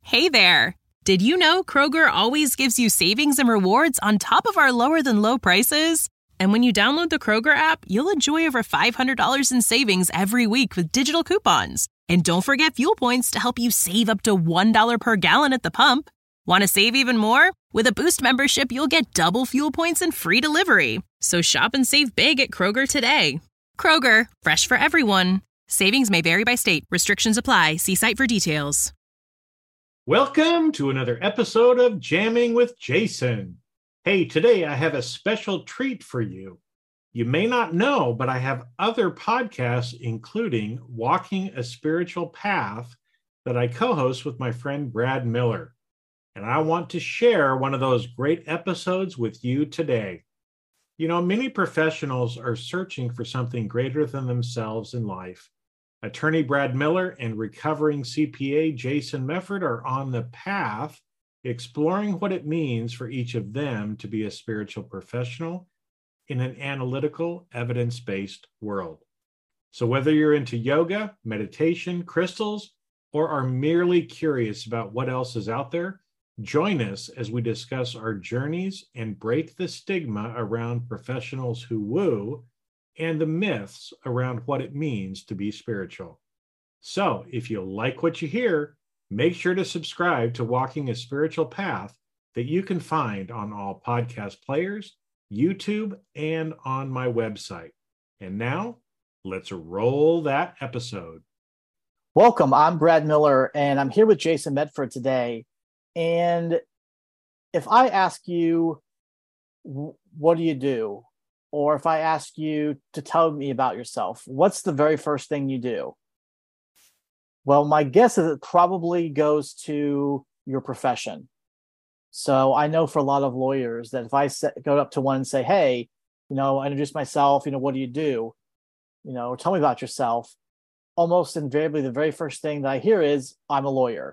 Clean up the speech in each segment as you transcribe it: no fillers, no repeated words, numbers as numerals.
Hey there! Did you know Kroger always gives you savings and rewards on top of our lower-than-low prices? And when you download the Kroger app, you'll enjoy over $500 in savings every week with digital coupons. And don't forget fuel points to help you save up to $1 per gallon at the pump. Want to save even more? With a Boost membership, you'll get double fuel points and free delivery. So shop and save big at Kroger today. Kroger, fresh for everyone. Savings may vary by state. Restrictions apply. See site for details. Welcome to another episode of Jamming with Jason. Hey, today I have a special treat for you. You may not know, but I have other podcasts, including Walking a Spiritual Path, that I co-host with my friend Brad Miller. And I want to share one of those great episodes with you today. You know, many professionals are searching for something greater than themselves in life. Attorney Brad Miller and recovering CPA Jason Mefford are on the path, exploring what it means for each of them to be a spiritual professional in an analytical, evidence-based world. So whether you're into yoga, meditation, crystals, or are merely curious about what else is out there, join us as we discuss our journeys and break the stigma around professionals who woo and the myths around what it means to be spiritual. So if you like what you hear, make sure to subscribe to Walking a Spiritual Path that you can find on all podcast players, YouTube, and on my website. And now, let's roll that episode. Welcome, I'm Brad Miller, and I'm here with Jason Mefford today. And if I ask you, what do you do? Or if I ask you to tell me about yourself, what's the very first thing you do? Well, my guess is it probably goes to your profession. So I know for a lot of lawyers that if I go up to one and say, hey, I introduce myself, what do you do? Or tell me about yourself. Almost invariably, the very first thing that I hear is, I'm a lawyer.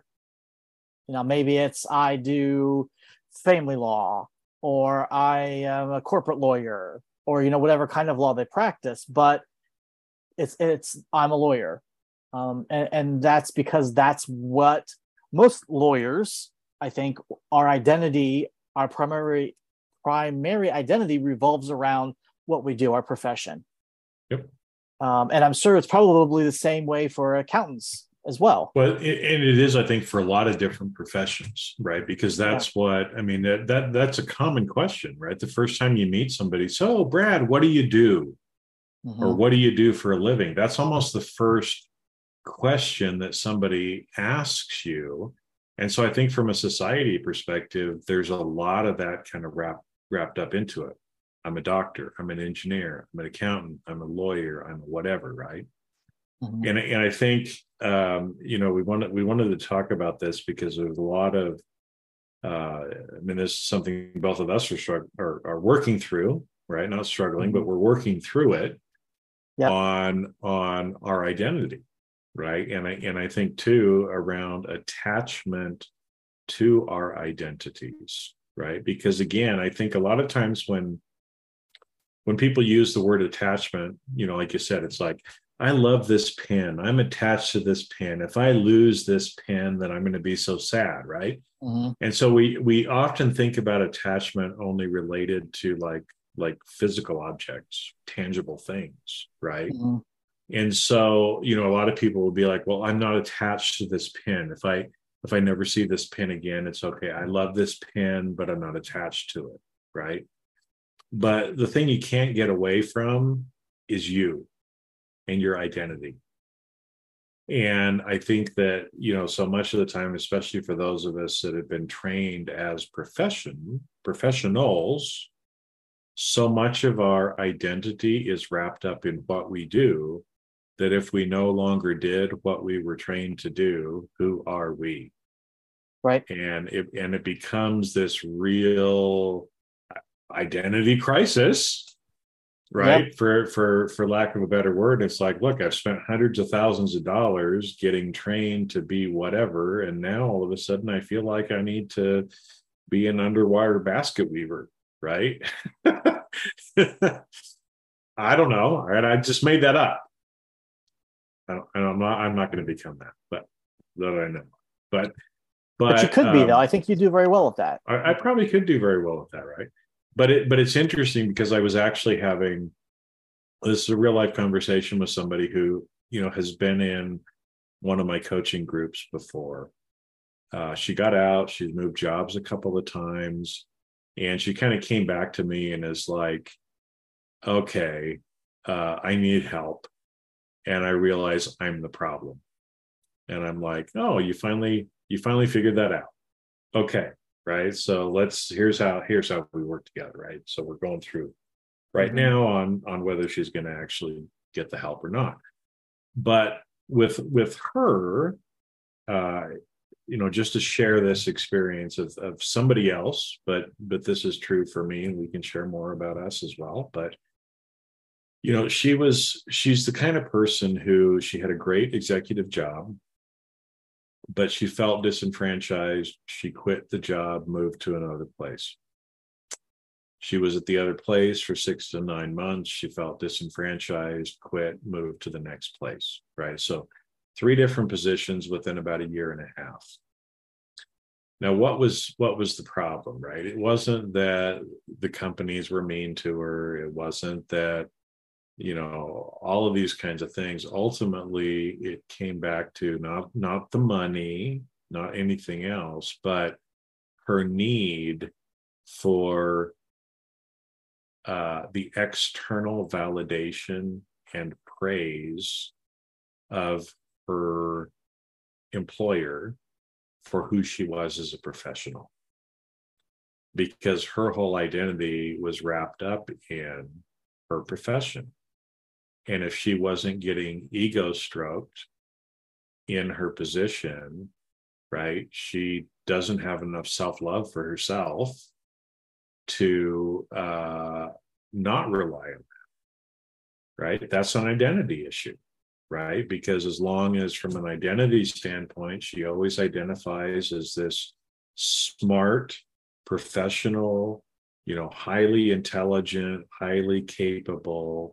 Maybe it's I do family law, or I am a corporate lawyer, or whatever kind of law they practice, but it's I'm a lawyer, and that's because that's what most lawyers, I think, our primary identity revolves around what we do, our profession. Yep. And I'm sure it's probably the same way for accountants as well. Well, and it is, I think, for a lot of different professions, right? Because that's that's a common question, right? The first time you meet somebody, so Brad, what do you do? Mm-hmm. Or what do you do for a living? That's almost the first question that somebody asks you. And so I think from a society perspective, there's a lot of that kind of wrapped up into it. I'm a doctor, I'm an engineer, I'm an accountant, I'm a lawyer, I'm a whatever, right? Mm-hmm. And I think we wanted to talk about this because there's a lot of this is something both of us are working through, right? Not struggling, mm-hmm. but we're working through it. Yep. on our identity, right? And I think too around attachment to our identities, right? Because again, I think a lot of times when people use the word attachment, like you said, it's like, I love this pen. I'm attached to this pen. If I lose this pen, then I'm going to be so sad, right? Mm-hmm. And so we often think about attachment only related to like physical objects, tangible things, right? Mm-hmm. And so, a lot of people will be like, well, I'm not attached to this pen. If I never see this pen again, it's okay. I love this pen, but I'm not attached to it, right? But the thing you can't get away from is you and your identity. And I think that, so much of the time, especially for those of us that have been trained as professionals, so much of our identity is wrapped up in what we do, that if we no longer did what we were trained to do, who are we? Right. And it becomes this real identity crisis, right? Yep. For lack of a better word, it's like, look, I've spent hundreds of thousands of dollars getting trained to be whatever, and now all of a sudden I feel like I need to be an underwire basket weaver, right? I don't know. And I just made that up. I'm not going to become that, but that I know. But But you could be, though. I think you do very well with that. I probably could do very well with that, right? But it's interesting because I was actually having this is a real life conversation with somebody who, has been in one of my coaching groups before. She got out, she's moved jobs a couple of times, and she kind of came back to me and is like, okay, I need help. And I realize I'm the problem. And I'm like, oh, you finally figured that out. Okay. Right. So here's how we work together. Right. So we're going through right now on whether she's going to actually get the help or not. But with her, just to share this experience of somebody else, but this is true for me, and we can share more about us as well. But she's the kind of person who she had a great executive job, but she felt disenfranchised. She quit the job, moved to another place. She was at the other place for 6 to 9 months. She felt disenfranchised, quit, moved to the next place, right? So 3 different positions within about a year and a half. Now, what was the problem, right? It wasn't that the companies were mean to her. It wasn't that, all of these kinds of things. Ultimately, it came back to not the money, not anything else, but her need for the external validation and praise of her employer for who she was as a professional, because her whole identity was wrapped up in her profession. And if she wasn't getting ego stroked in her position, right, she doesn't have enough self-love for herself to not rely on that, right? That's an identity issue, right? Because as long as from an identity standpoint, she always identifies as this smart, professional, highly intelligent, highly capable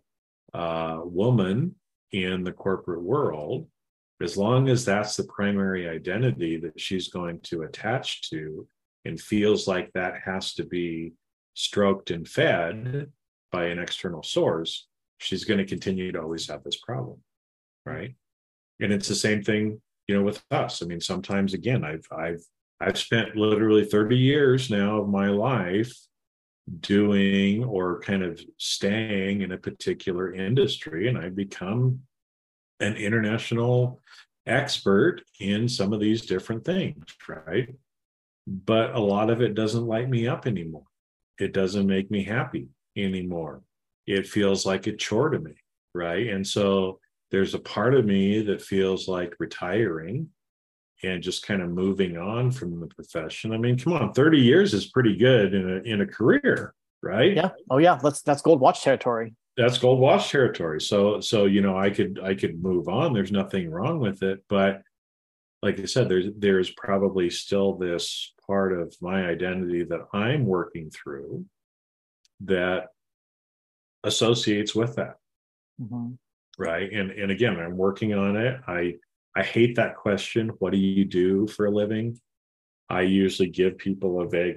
woman in the corporate world, as long as that's the primary identity that she's going to attach to and feels like that has to be stroked and fed by an external source, she's going to continue to always have this problem, right? And it's the same thing, with us. I mean, sometimes, again, I've spent literally 30 years now of my life doing or kind of staying in a particular industry, and I've become an international expert in some of these different things, right? But a lot of it doesn't light me up anymore. It doesn't make me happy anymore. It feels like a chore to me, right? And so there's a part of me that feels like retiring and just kind of moving on from the profession. I mean, come on, 30 years is pretty good in a career, right? Yeah. Oh yeah. That's gold watch territory. That's gold watch territory. So I could move on. There's nothing wrong with it. But like I said, there's probably still this part of my identity that I'm working through that associates with that. Right. And again, I'm working on it. I hate that question. What do you do for a living? I usually give people a vague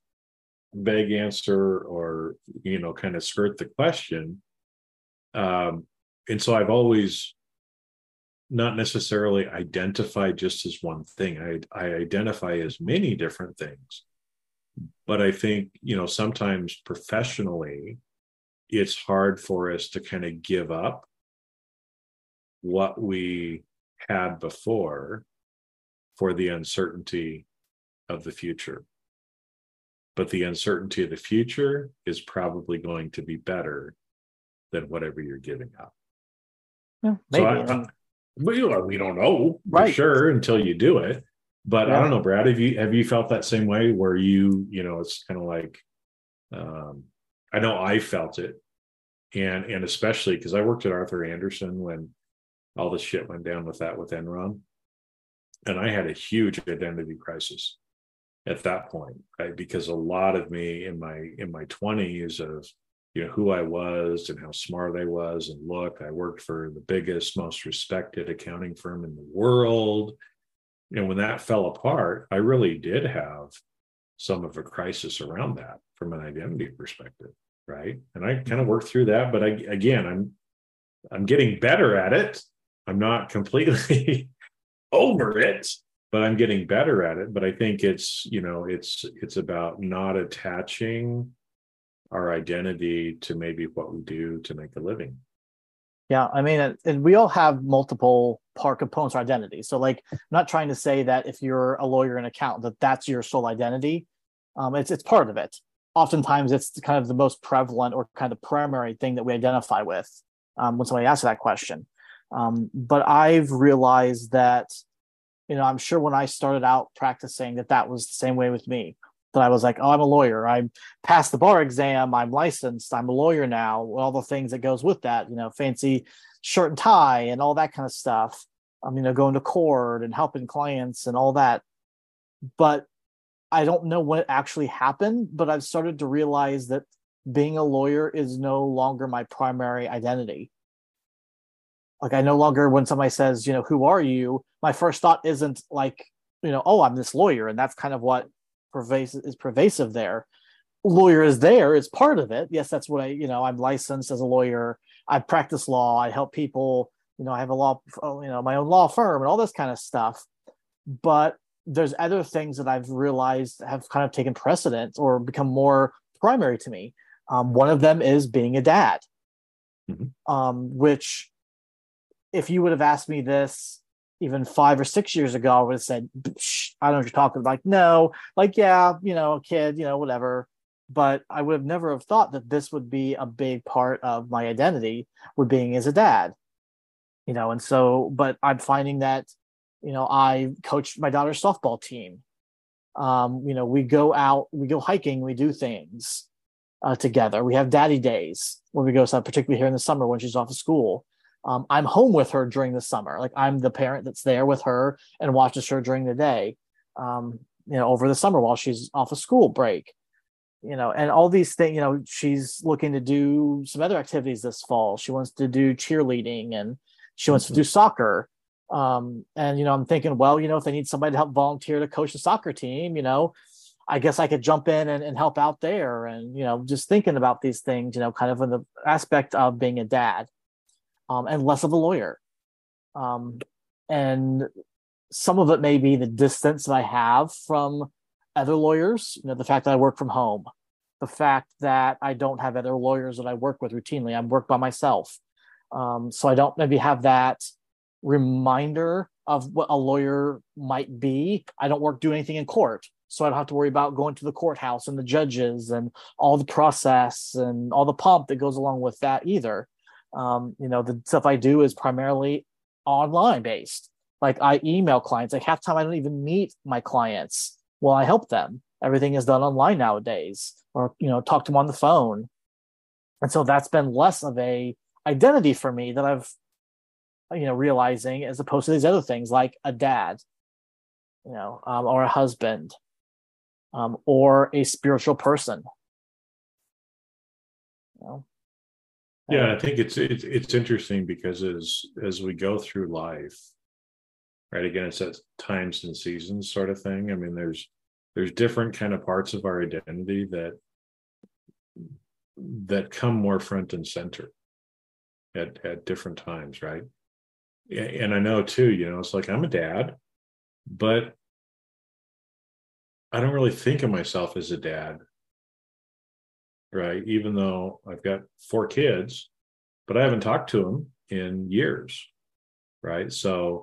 answer or, kind of skirt the question. And so I've always not necessarily identified just as one thing. I identify as many different things. But I think, sometimes professionally, it's hard for us to kind of give up what we had before for the uncertainty of the future. But the uncertainty of the future is probably going to be better than whatever you're giving up. Yeah, maybe. So we don't know for right. sure until you do it. But yeah. I don't know, Brad, have you felt that same way where it's kind of like, I know I felt it. And especially because I worked at Arthur Andersen when all the shit went down with Enron. And I had a huge identity crisis at that point, right? Because a lot of me in my 20s of, who I was and how smart I was. And look, I worked for the biggest, most respected accounting firm in the world. when that fell apart, I really did have some of a crisis around that from an identity perspective, right? And I kind of worked through that, but I'm getting better at it. I'm not completely over it, but I'm getting better at it. But I think it's about not attaching our identity to maybe what we do to make a living. Yeah, I mean, and we all have multiple part components of identity. So, like, I'm not trying to say that if you're a lawyer and accountant, that's your sole identity. It's part of it. Oftentimes, it's kind of the most prevalent or kind of primary thing that we identify with when somebody asks that question. But I've realized that, I'm sure when I started out practicing that was the same way with me. That I was like, oh, I'm a lawyer. I passed the bar exam. I'm licensed. I'm a lawyer now. All the things that goes with that, fancy shirt and tie and all that kind of stuff. Going to court and helping clients and all that. But I don't know when it actually happened, but I've started to realize that being a lawyer is no longer my primary identity. Like, I no longer, when somebody says, who are you? My first thought isn't like, oh, I'm this lawyer. And that's kind of what is pervasive there. Lawyer is there, it's part of it. Yes, that's what I'm licensed as a lawyer. I practice law. I help people. I have my own law firm and all this kind of stuff. But there's other things that I've realized have kind of taken precedence or become more primary to me. One of them is being a dad, which, if you would have asked me this even 5 or 6 years ago, I would have said, I don't know what you're talking about. Like, no, like, yeah, a kid, whatever. But I would have never have thought that this would be a big part of my identity, with being as a dad, and so, but I'm finding that, I coached my daughter's softball team. We go out, we go hiking, we do things together. We have daddy days where we go, so particularly here in the summer when she's off of school. I'm home with her during the summer. Like, I'm the parent that's there with her and watches her during the day, over the summer while she's off of school break, and all these things. She's looking to do some other activities this fall. She wants to do cheerleading and she wants to do soccer. And, I'm thinking, well, if they need somebody to help volunteer to coach the soccer team, I guess I could jump in and help out there. And, just thinking about these things, kind of in the aspect of being a dad. And less of a lawyer. And some of it may be the distance that I have from other lawyers, the fact that I work from home, the fact that I don't have other lawyers that I work with routinely. I work by myself. So I don't maybe have that reminder of what a lawyer might be. I don't do anything in court. So I don't have to worry about going to the courthouse and the judges and all the process and all the pomp that goes along with that either. The stuff I do is primarily online based. Like, I email clients. Like, half the time I don't even meet my clients while I help them. Everything is done online nowadays, or, talk to them on the phone. And so that's been less of a identity for me that I've, realizing, as opposed to these other things like a dad, or a husband, or a spiritual person. Yeah, I think it's interesting because as we go through life, right? Again, it's that times and seasons sort of thing. I mean, there's different kind of parts of our identity that come more front and center at different times, right? And I know too, it's like, I'm a dad, but I don't really think of myself as a dad. Right. Even though I've got 4 kids, but I haven't talked to them in years. Right. So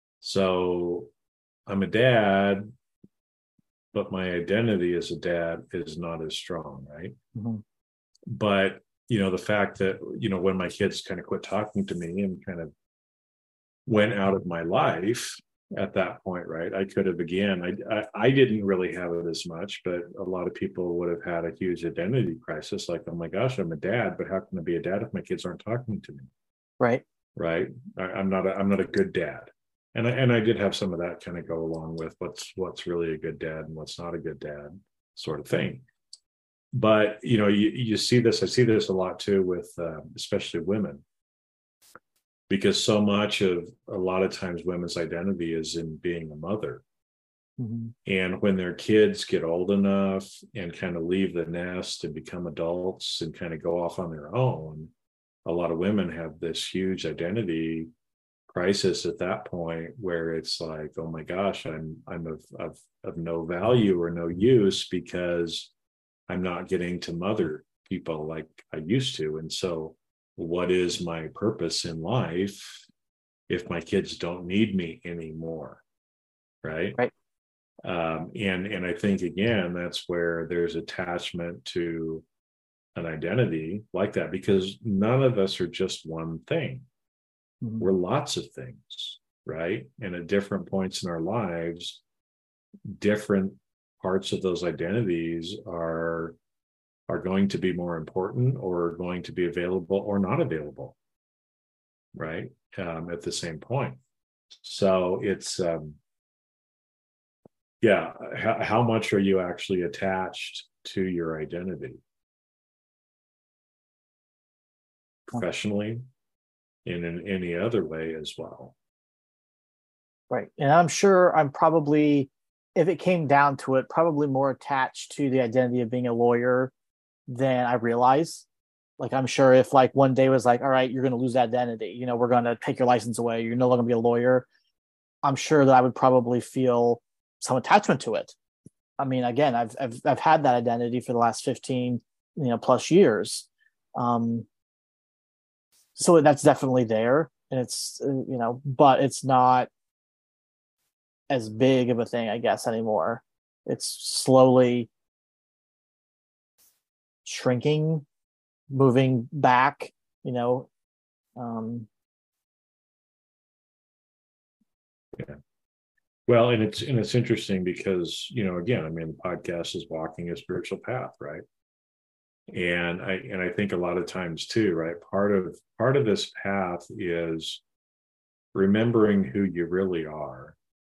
I'm a dad, but my identity as a dad is not as strong. Right. Mm-hmm. But, the fact that, when my kids kind of quit talking to me and kind of went out of my life, at that point, right? I could have, again, I didn't really have it as much, but a lot of people would have had a huge identity crisis. Like, oh my gosh, I'm a dad, but how can I be a dad if my kids aren't talking to me? Right. Right. I'm not a good dad. And I did have some of that kind of go along with what's really a good dad and what's not a good dad sort of thing. But, you see this, I see this a lot too with, especially women. because so much of a lot of times women's identity is in being a mother. Mm-hmm. And when their kids get old enough and kind of leave the nest and become adults and kind of go off on their own, a lot of women have this huge identity crisis at that point where it's like, oh my gosh, I'm of no value or no use because I'm not getting to mother people like I used to. And so what is my purpose in life if my kids don't need me anymore? Right. And I think, again, that's where there's attachment to an identity like that, because none of us are just one thing. Mm-hmm. We're lots of things, right? And at different points in our lives, different parts of those identities are going to be more important or going to be available or not available, right? At the same point. So it's, how much are you actually attached to your identity? Professionally and in any other way as well. Right. And I'm sure I'm probably, if it came down to it, probably more attached to the identity of being a lawyer than I realize. Like, I'm sure if like one day was like, all right, you're going to lose that identity, we're going to take your license away, you're no longer going to be a lawyer, I'm sure that I would probably feel some attachment to it. I mean, again, I've had that identity for the last 15, plus years. So that's definitely there, and it's, but it's not as big of a thing, I guess, anymore. It's slowly shrinking, moving back, Yeah. Well, and it's interesting because, again, I mean, the podcast is Walking a Spiritual Path, right? And I think a lot of times too, right? Part of this path is remembering who you really are.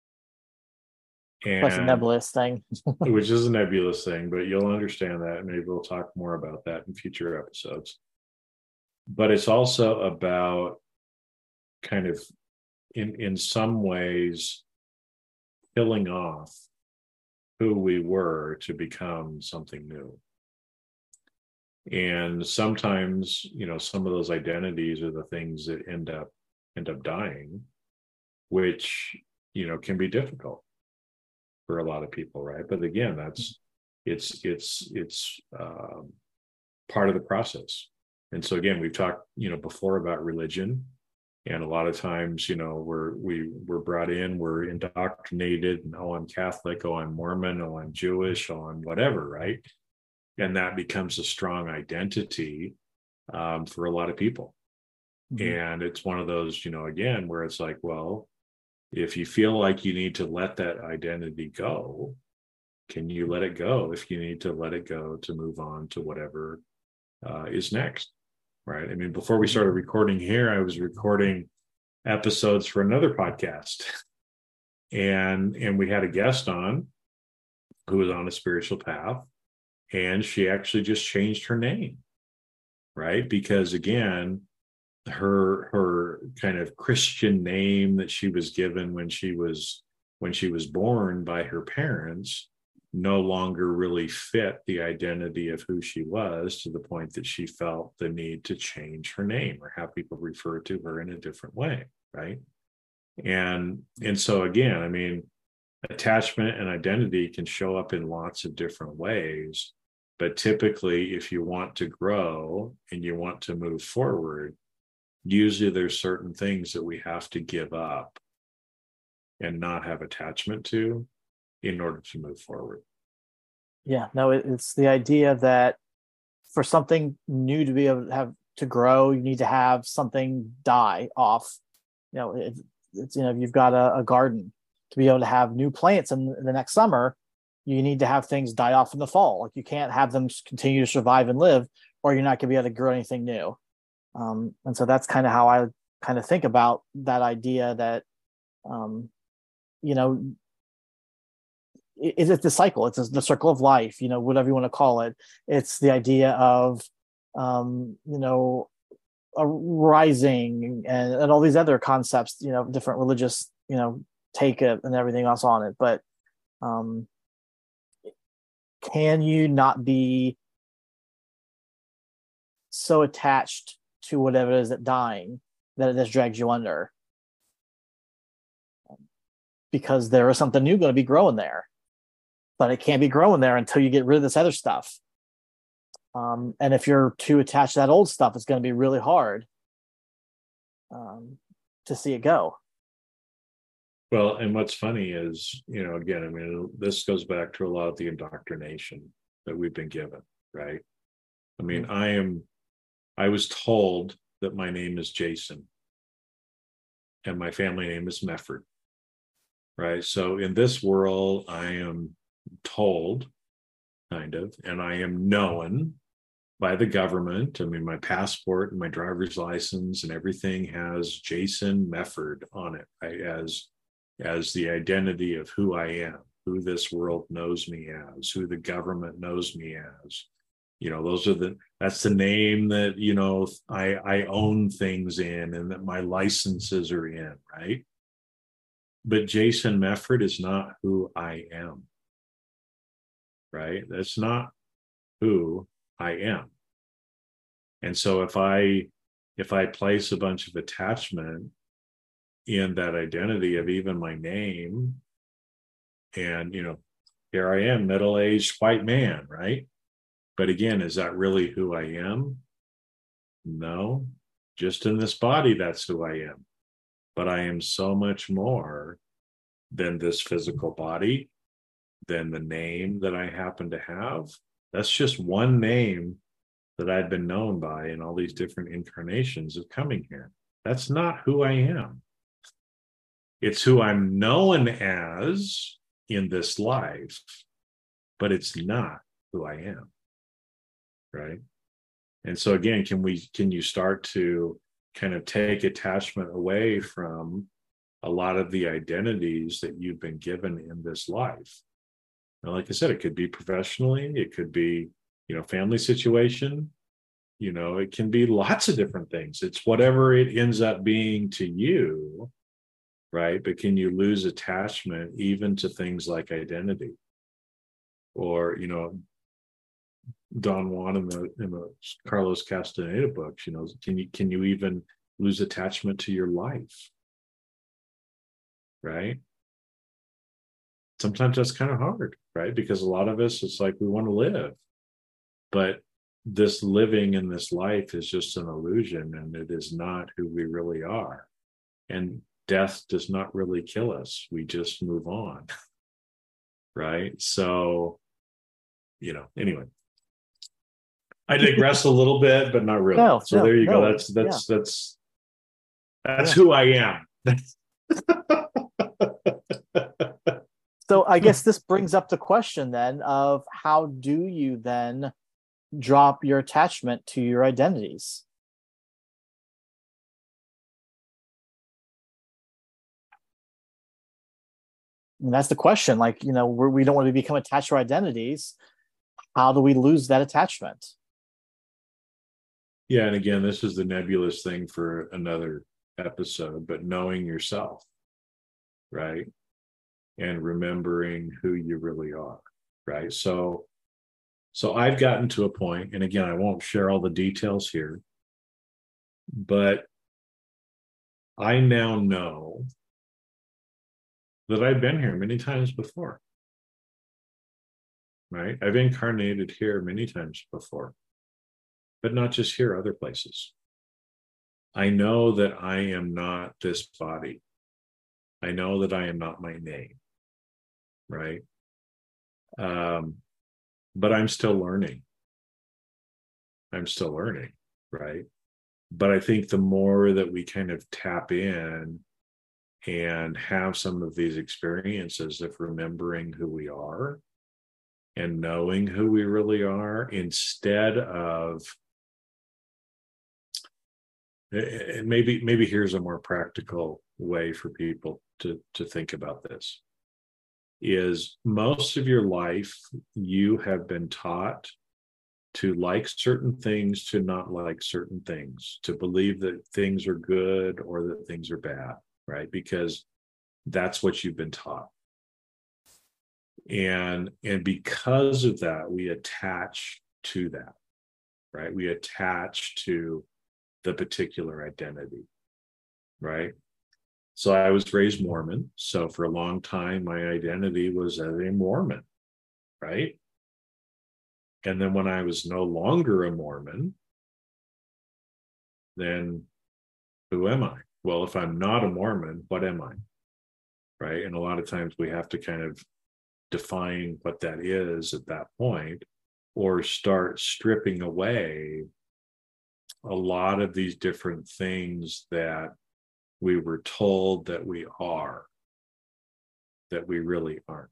And that's a nebulous thing. Which is a nebulous thing, but you'll understand that. And maybe we'll talk more about that in future episodes. But it's also about kind of in some ways killing off who we were to become something new. And sometimes, some of those identities are the things that end up dying, which, can be difficult for a lot of people, right? But again, it's part of the process. And so again, we've talked, before about religion, and a lot of times, we're brought in, we're indoctrinated, and I'm Catholic, I'm Mormon, I'm Jewish, I'm whatever, right? And that becomes a strong identity for a lot of people. Mm-hmm. And it's one of those, again, where it's like, well, if you feel like you need to let that identity go, can you let it go if you need to let it go to move on to whatever is next, right? I mean, before we started recording here, I was recording episodes for another podcast. And we had a guest on who was on a spiritual path. And she actually just changed her name, right? Because again, her kind of Christian name that she was given when she was born by her parents no longer really fit the identity of who she was, to the point that she felt the need to change her name or have people refer to her in a different way, right? And so again, I mean, attachment and identity can show up in lots of different ways. But typically, if you want to grow and you want to move forward, usually there's certain things that we have to give up and not have attachment to in order to move forward. Yeah, no, it's the idea that for something new to be able to grow, you need to have something die off. It's you've got a garden, to be able to have new plants in the next summer, you need to have things die off in the fall. Like, you can't have them continue to survive and live, or you're not going to be able to grow anything new. And so that's kind of how I kind of think about that idea that, it's the cycle. It's the circle of life, whatever you want to call it. It's the idea of, a rising and all these other concepts, different religious, take it and everything else on it. But can you not be so attached to whatever it is that dying that it just drags you under? Because there is something new going to be growing there, but it can't be growing there until you get rid of this other stuff. And if you're too attached to that old stuff, it's going to be really hard to see it go. Well, and what's funny is, again, I mean, this goes back to a lot of the indoctrination that we've been given, right? I mean, I was told that my name is Jason and my family name is Mefford, right? So in this world, I am told, kind of, and I am known by the government. I mean, my passport and my driver's license and everything has Jason Mefford on it, right? As the identity of who I am, who this world knows me as, who the government knows me as. That's the name that, I own things in and that my licenses are in, right? But Jason Mefford is not who I am, right? That's not who I am. And so if I place a bunch of attachment in that identity of even my name, and here I am, middle-aged white man, right? But again, is that really who I am? No, just in this body, that's who I am. But I am so much more than this physical body, than the name that I happen to have. That's just one name that I've been known by in all these different incarnations of coming here. That's not who I am. It's who I'm known as in this life, but it's not who I am, right? And so again, can you start to kind of take attachment away from a lot of the identities that you've been given in this life? Now, like I said, it could be professionally, it could be, family situation, it can be lots of different things. It's whatever it ends up being to you, right? But can you lose attachment even to things like identity? Or, Don Juan in the Carlos Castaneda books, can you even lose attachment to your life? Right? Sometimes that's kind of hard, right? Because a lot of us, it's like we want to live, but this living in this life is just an illusion, and it is not who we really are. And death does not really kill us. We just move on. Right? So, anyway, I digress a little bit, but not really. There you go. That's who I am. So I guess this brings up the question then of how do you then drop your attachment to your identities? And that's the question. Like, we don't want to become attached to our identities. How do we lose that attachment? Yeah, and again, this is the nebulous thing for another episode, but knowing yourself, right? And remembering who you really are, right? So I've gotten to a point, and again, I won't share all the details here, but I now know that I've been here many times before, right? I've incarnated here many times before, but not just here, other places. I know that I am not this body. I know that I am not my name, right? But I'm still learning. Right? But I think the more that we kind of tap in and have some of these experiences of remembering who we are and knowing who we really are, instead of, and maybe here's a more practical way for people to think about this, is most of your life you have been taught to like certain things, to not like certain things, to believe that things are good or that things are bad, right? Because that's what you've been taught. And because of that, we attach to that, right? We attach to the particular identity, right? So I was raised Mormon. So for a long time, my identity was as a Mormon, right? And then when I was no longer a Mormon, then who am I? Well, if I'm not a Mormon, what am I? Right? And a lot of times we have to kind of define what that is at that point, or start stripping away a lot of these different things that we were told that we are, that we really aren't.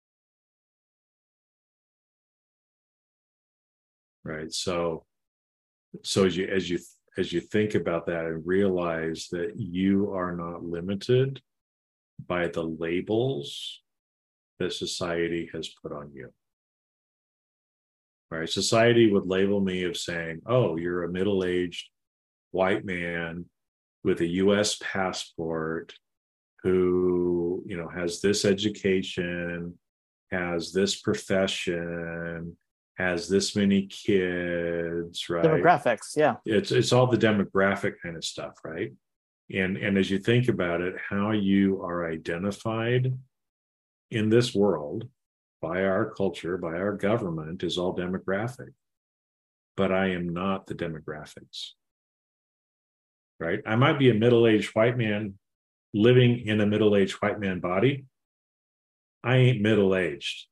Right. So as you think about that and realize that you are not limited by the labels that society has put on you. Right. Society would label me of saying, oh, you're a middle-aged white man with a US passport who, has this education, has this profession, has this many kids, right? Demographics, yeah. It's all the demographic kind of stuff, right? And as you think about it, how you are identified in this world by our culture, by our government, is all demographic. But I am not the demographics, right? I might be a middle-aged white man living in a middle-aged white man body. I ain't middle-aged.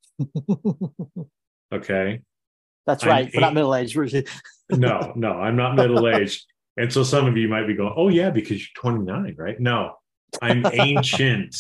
Okay. That's right. We're not middle-aged. No, I'm not middle-aged. And so some of you might be going, oh yeah, because you're 29, right? No, I'm ancient,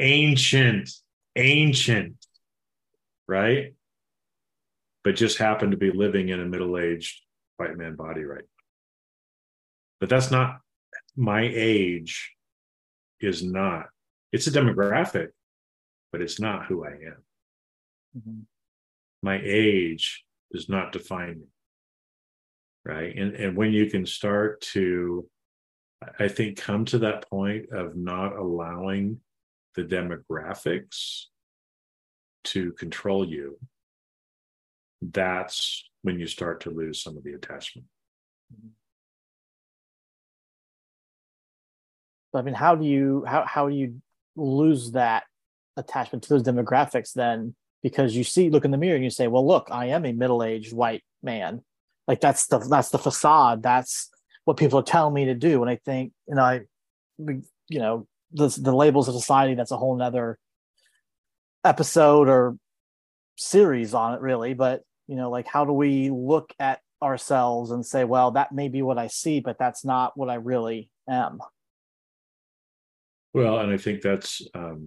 right? But just happen to be living in a middle-aged white man body right now. But that's not, my age is not, it's a demographic, but it's not who I am. Mm-hmm. My age does not define me, right? And when you can start to, I think, come to that point of not allowing the demographics to control you, that's when you start to lose some of the attachment. I mean, how do you lose that attachment to those demographics then? Because you look in the mirror and you say, well, look, I am a middle-aged white man. Like that's the facade. That's what people are telling me to do. And I think, the labels of society, that's a whole nother episode or series on it really. But, how do we look at ourselves and say, well, that may be what I see, but that's not what I really am. Well, and I think that's,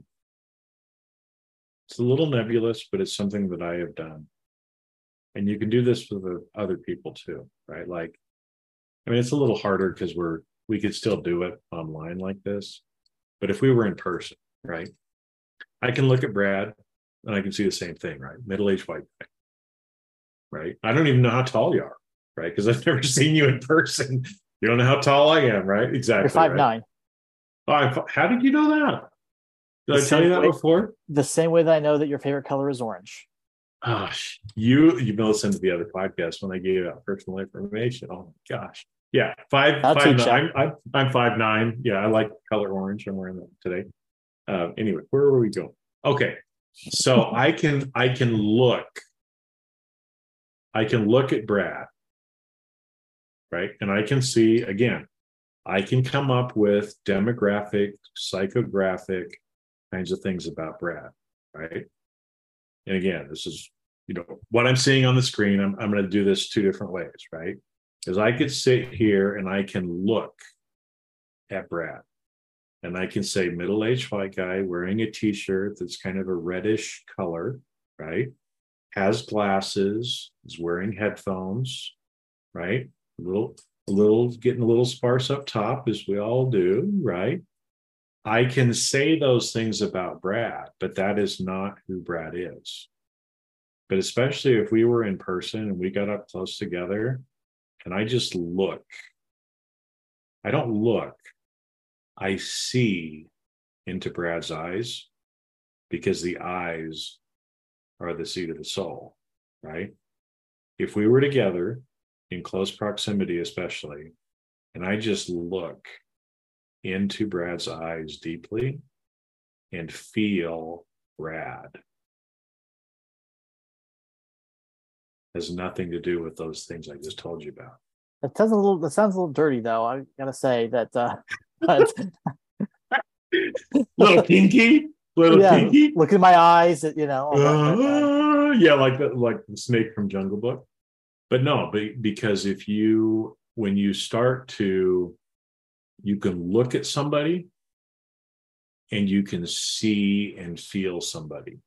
it's a little nebulous, but it's something that I have done. And you can do this with other people too, right? It's a little harder because we could still do it online like this. But if we were in person, right? I can look at Brad and I can see the same thing, right? Middle-aged white guy, right? I don't even know how tall you are, right? Because I've never seen you in person. You don't know how tall I am, right? Exactly. You're 5'9". Right? Oh, how did you know that? Did I tell you that before? The same way that I know that your favorite color is orange. Gosh, you listened to the other podcast when I gave out personal information. Oh my gosh. Yeah. 5'9". I'm 5'9". Yeah, I like color orange. I'm wearing that today. Anyway, where were we going? Okay. So I can look at Brad, right? And I can see, again, I can come up with demographic, psychographic kinds of things about Brad, right? And again, this is, what I'm seeing on the screen. I'm going to do this two different ways, right? Because I could sit here and I can look at Brad and I can say middle-aged white guy wearing a t-shirt that's kind of a reddish color, right? Has glasses, is wearing headphones, right? A little getting a little sparse up top, as we all do, right? I can say those things about Brad, but that is not who Brad is. But especially if we were in person and we got up close together and I just look, I don't look, I see into Brad's eyes, because the eyes are the seat of the soul, right? If we were together in close proximity, especially, and I just look into Brad's eyes deeply and feel Brad, has nothing to do with those things I just told you about. That sounds a little dirty, though. I gotta say that. But Little kinky, kinky. Look in my eyes, Yeah, like the snake from Jungle Book. But no, because when you start to, you can look at somebody and you can see and feel somebody,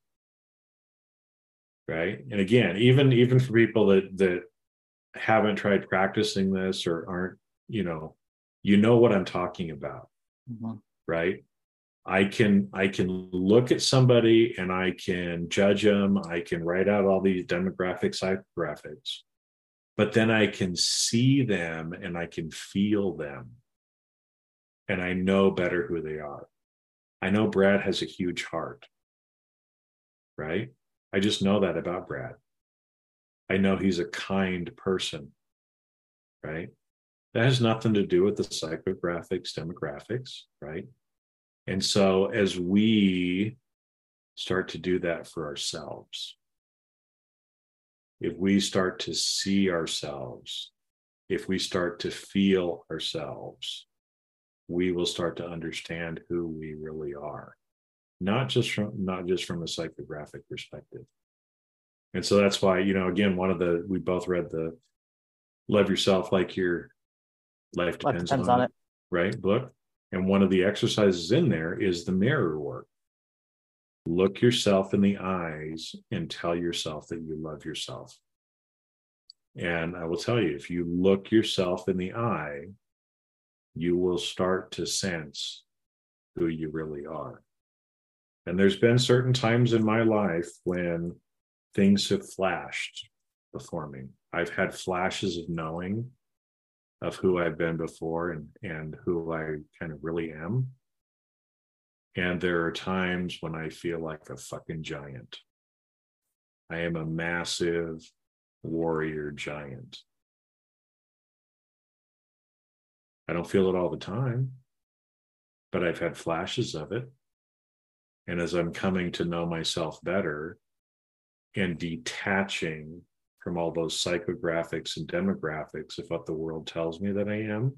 right? And again, even for people that haven't tried practicing this or aren't, you know what I'm talking about, right? I can look at somebody and I can judge them. I can write out all these demographic psychographics, but then I can see them and I can feel them. And I know better who they are. I know Brad has a huge heart, right? I just know that about Brad. I know he's a kind person, right? That has nothing to do with the psychographics, demographics, right? And so as we start to do that for ourselves, if we start to see ourselves, if we start to feel ourselves, we will start to understand who we really are, not just from a psychographic perspective. And so that's why, again, we both read the Love Yourself Like Your Life Depends on It, right, book. And one of the exercises in there is the mirror work. Look yourself in the eyes and tell yourself that you love yourself. And I will tell you, if you look yourself in the eye, you will start to sense who you really are. And there's been certain times in my life when things have flashed before me. I've had flashes of knowing of who I've been before and who I kind of really am. And there are times when I feel like a fucking giant. I am a massive warrior giant. I don't feel it all the time, but I've had flashes of it. And as I'm coming to know myself better and detaching from all those psychographics and demographics of what the world tells me that I am,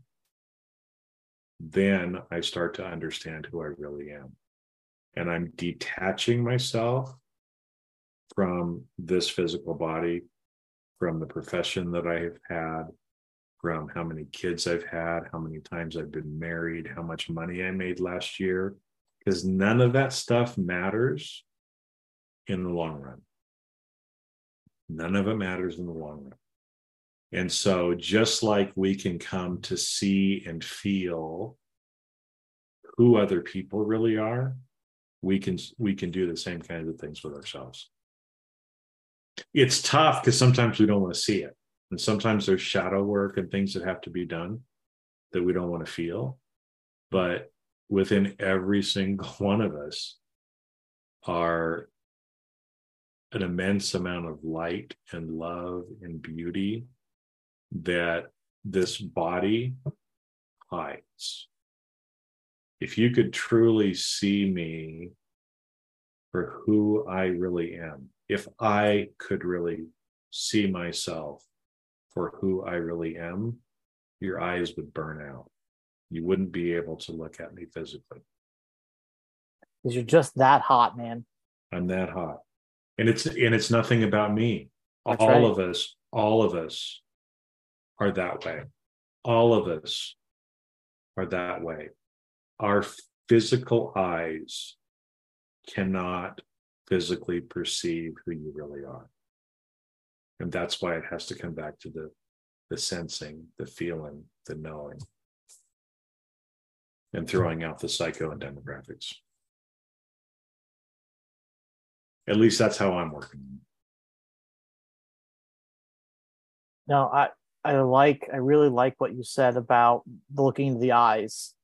then I start to understand who I really am. And I'm detaching myself from this physical body, from the profession that I have had, from how many kids I've had, how many times I've been married, how much money I made last year, because none of that stuff matters in the long run. None of it matters in the long run. And so just like we can come to see and feel who other people really are, we can do the same kinds of things with ourselves. It's tough because sometimes we don't want to see it. And sometimes there's shadow work and things that have to be done that we don't want to feel. But within every single one of us are an immense amount of light and love and beauty that this body hides. If you could truly see me for who I really am, if I could really see myself for who I really am, your eyes would burn out. You wouldn't be able to look at me physically. Because you're just that hot, man. I'm that hot. And it's nothing about me. That's all right. of us are that way. All of us are that way. Our physical eyes cannot physically perceive who you really are. And that's why it has to come back to the sensing, the feeling, the knowing, and throwing out the psycho and demographics. At least that's how I'm working. No, I really like what you said about looking into the eyes.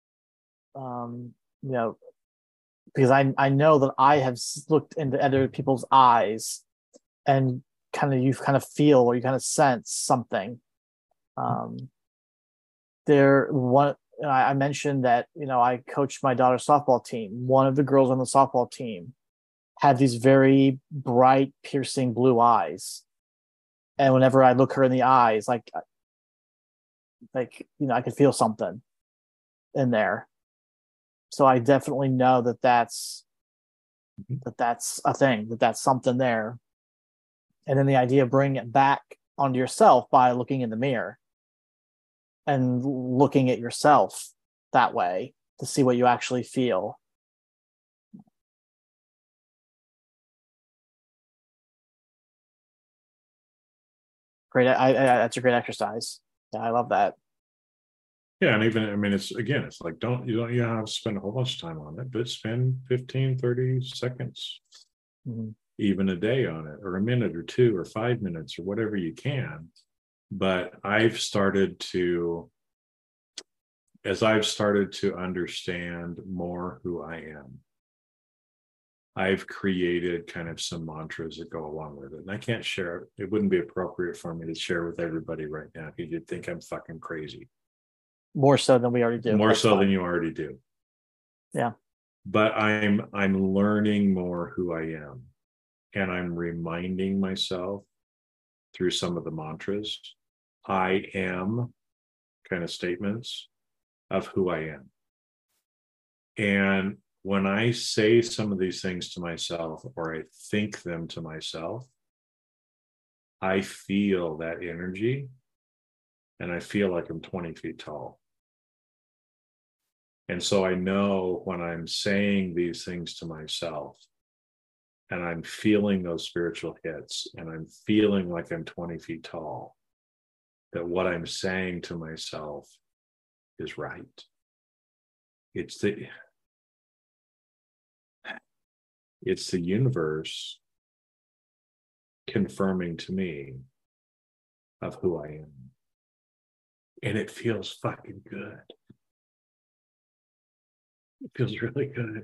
You know, because I know that I have looked into other people's eyes and you kind of feel or you kind of sense something. Um, there one I mentioned that I coached my daughter's softball team. One of the girls on the softball team had these very bright, piercing blue eyes, and whenever I look her in the eyes, I could feel something in there. So I definitely know that that's a thing, that's something there. And then the idea of bringing it back onto yourself by looking in the mirror and looking at yourself that way to see what you actually feel. Great. That's a great exercise. Yeah, I love that. Yeah, and even, I mean, it's like, you don't have to spend a whole bunch of time on it, but spend 15, 30 seconds, even a day on it, or a minute or 2 or 5 minutes or whatever you can. But as I've started to understand more who I am, I've created kind of some mantras that go along with it. And I can't share it. It wouldn't be appropriate for me to share with everybody right now because you'd think I'm fucking crazy. More so than we already do. More so than you already do. Yeah. But I'm learning more who I am. And I'm reminding myself through some of the mantras, I am kind of statements of who I am. And when I say some of these things to myself, or I think them to myself, I feel that energy, and I feel like I'm 20 feet tall. And so I know when I'm saying these things to myself, and I'm feeling those spiritual hits, and I'm feeling like I'm 20 feet tall, that what I'm saying to myself is right. It's the universe confirming to me of who I am. And it feels fucking good. It feels really good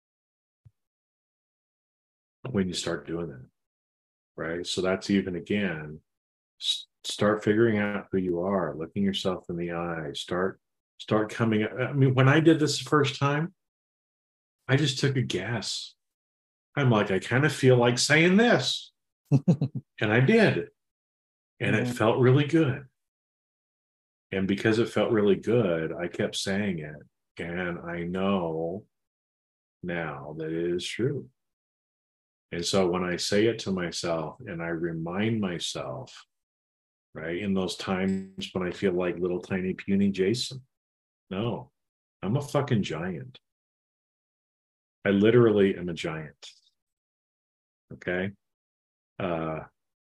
when you start doing that, right? So that's even, again, start figuring out who you are, looking yourself in the eye, start coming up. I mean, when I did this the first time, I just took a guess. I'm like, I kind of feel like saying this. And I did. And it felt really good. And because it felt really good, I kept saying it. And I know now that it is true. And so when I say it to myself and I remind myself, right, in those times when I feel like little tiny puny Jason, no, I'm a fucking giant. I literally am a giant. Okay. Yeah.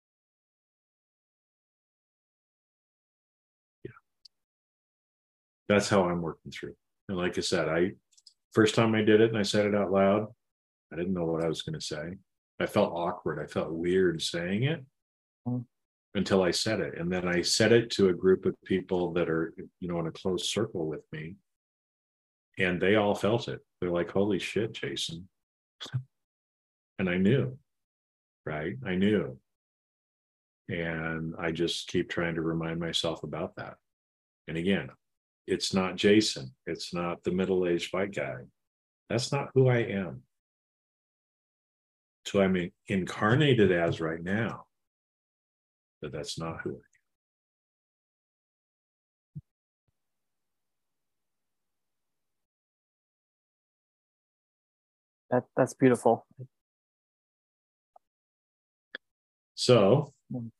That's how I'm working through. And like I said, first time I did it and I said it out loud, I didn't know what I was going to say. I felt awkward. I felt weird saying it until I said it. And then I said it to a group of people that are, in a close circle with me. And they all felt it. They're like, holy shit, Jason. And I knew, right? I knew. And I just keep trying to remind myself about that. And again, it's not Jason. It's not the middle-aged white guy. That's not who I am. So I'm incarnated as right now, but that's not who I am. That's beautiful. So,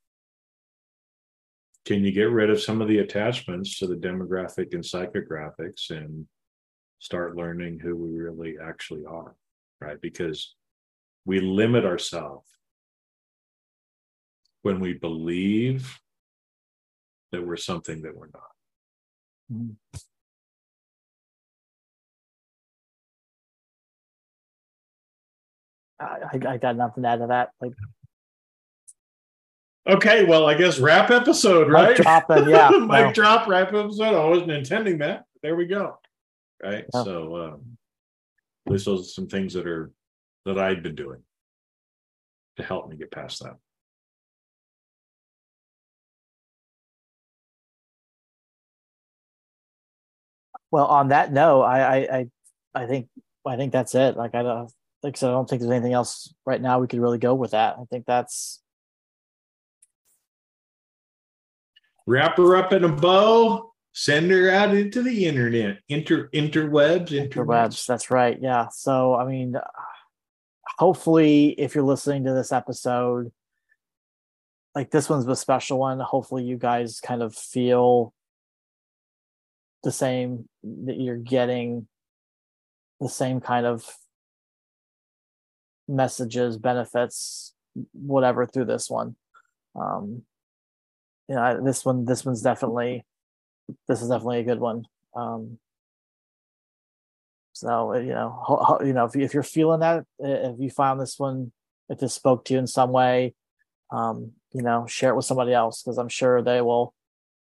can you get rid of some of the attachments to the demographic and psychographics and start learning who we really actually are, right? Because we limit ourselves when we believe that we're something that we're not. I got nothing to add to that. Okay, well, I guess wrap episode, right? Mic dropping, yeah. Mic drop, wrap episode. I wasn't intending that. There we go. Right. Yeah. So at least those are some things that I've been doing to help me get past that. Well, on that note, I think that's it. Like I don't think so. I don't think there's anything else right now we could really go with that. I think that's wrap her up in a bow, send her out into the internet, interwebs. That's right. Yeah. So I mean, hopefully, if you're listening to this episode, like this one's a special one. Hopefully, you guys kind of feel the same, that you're getting the same kind of messages, benefits, whatever through this one. This is definitely a good one. So if you're feeling that, if you found this one, if this spoke to you in some way, share it with somebody else, because I'm sure they will.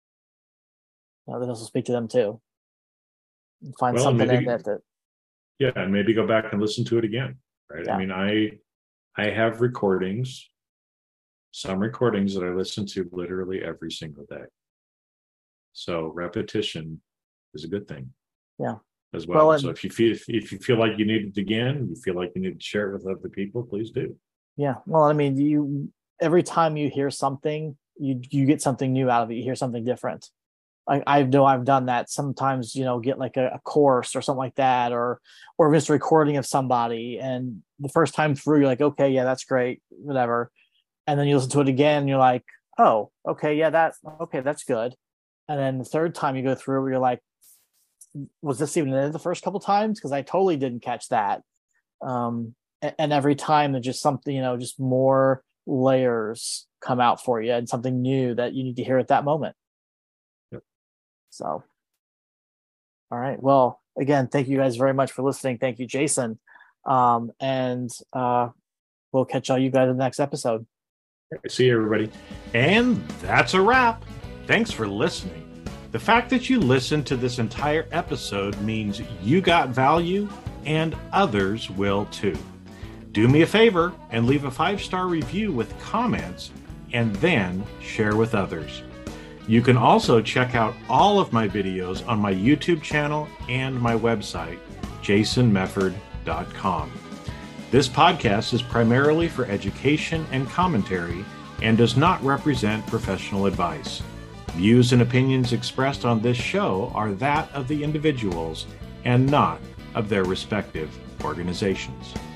This will speak to them too. Find something in it that. Yeah, and maybe go back and listen to it again. Right. Yeah. I mean, I have recordings, some recordings that I listen to literally every single day. So repetition is a good thing. Yeah. As well. So if you feel like you need it again, you feel like you need to share it with other people, please do. Yeah. Well, I mean, every time you hear something, you get something new out of it. You hear something different. I know I've done that sometimes, get like a course or something like that, or just a recording of somebody. And the first time through, you're like, okay, yeah, that's great, whatever. And then you listen to it again and you're like, oh, okay, yeah, that's good. And then the third time you go through, you're like, was this even in the first couple times? Because I totally didn't catch that. And every time there's just something, just more layers come out for you and something new that you need to hear at that moment. Yep. So, all right. Well, again, thank you guys very much for listening. Thank you, Jason. And we'll catch all you guys in the next episode. See you, everybody. And that's a wrap. Thanks for listening. The fact that you listened to this entire episode means you got value, and others will too. Do me a favor and leave a 5-star review with comments, and then share with others. You can also check out all of my videos on my YouTube channel and my website, jasonmefford.com. This podcast is primarily for education and commentary and does not represent professional advice. Views and opinions expressed on this show are that of the individuals and not of their respective organizations.